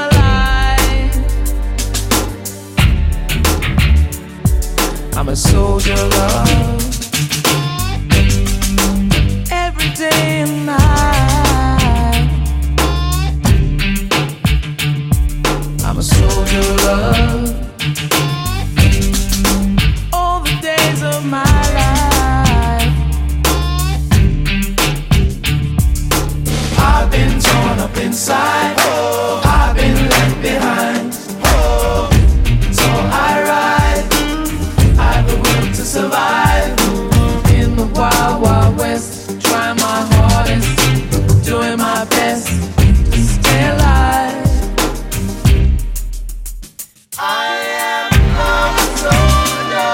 alive. I'm a soldier of love. Every day and night, I'm a soldier of love. All the days of my life, I've been torn up inside, I've been left behind. So I ride, I've the will to survive in the wild, wild west. Trying my hardest, doing my best to stay alive. I am a soldier.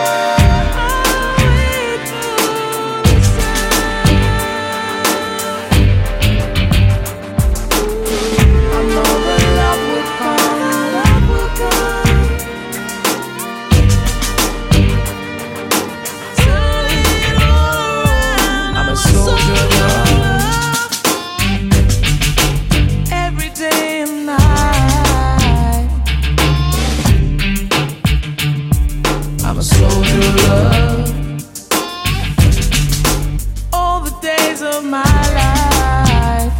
I know that love will come, love will come. Turn it around. I'm a soldier of love. Every day and night, I'm a soldier of love. All the days of my life,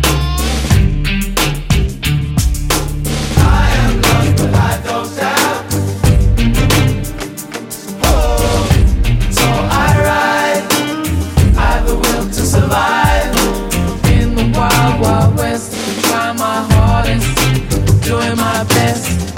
I am loved but I don't doubt. So I ride, I've the will to survive in the wild, wild west. Trying my hardest, doing my best